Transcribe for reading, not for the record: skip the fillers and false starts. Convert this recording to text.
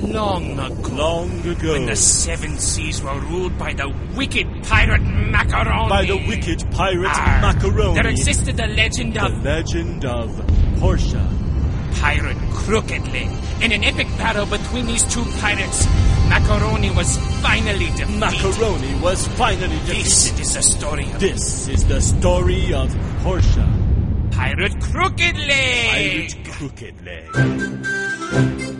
Long ago. Long ago. When the seven seas were ruled by the wicked pirate Macaroni. By the wicked pirate Macaroni. There existed the legend of... The legend of Portia. Pirate Crooked Leg. In an epic battle between these two pirates, Macaroni was finally defeated. Macaroni was finally defeated. This is the story of... This is the story of Portia. Pirate Crooked Leg. Pirate Crooked Leg.